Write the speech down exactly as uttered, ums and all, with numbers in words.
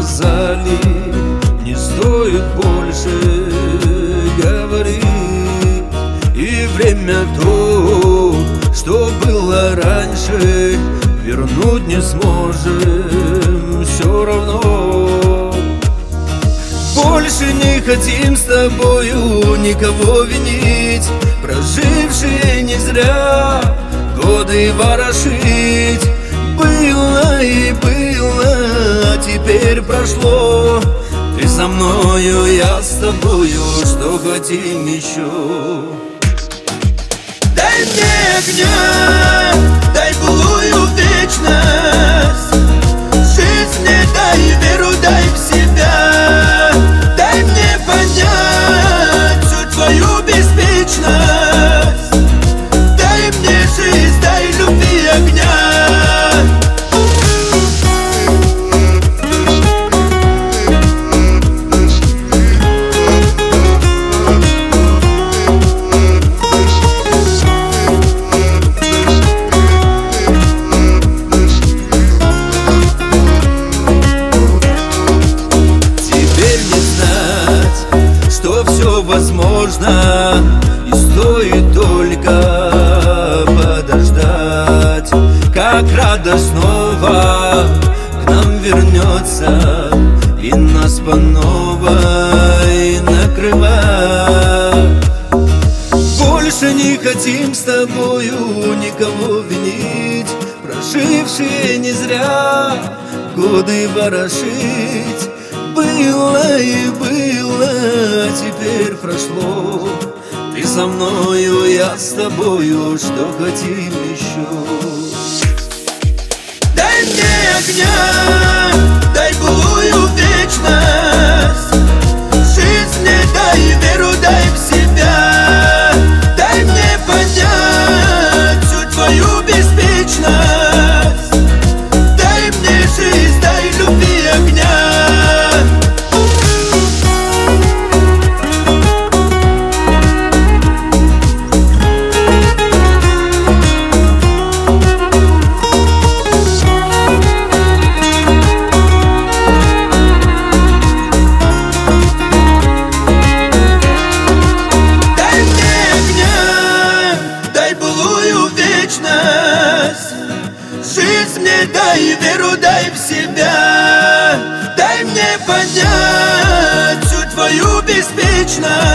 сказали, не стоит больше говорить. И время то, что было раньше, вернуть не сможем все равно. Больше не хотим с тобою никого винить, прожившие не зря годы ворошить. Было и было, а теперь прошло. Ты со мною, я с тобою, что хотим еще? Дай мне огня, дай былую вечность, жизнь мне дай веру, дай в себя. Дай мне понять всю твою беспечность. Дай мне жизнь, дай любви огня. Возможно, и стоит только подождать, как радость снова к нам вернется и нас по новой накрывает. Больше не хотим с тобою никого винить, прожившие не зря годы ворошить. Было и было, теперь прошло. Ты со мною, я с тобою, что хотим еще? Дай мне огня, дай былую вечность, жизнь мне дай веру, дай в себя. Дай мне понять всю твою беспечность. Дай мне жизнь, дай любви огня. Жизнь мне дай веру, дай в себя. Дай мне понять всю твою беспечность.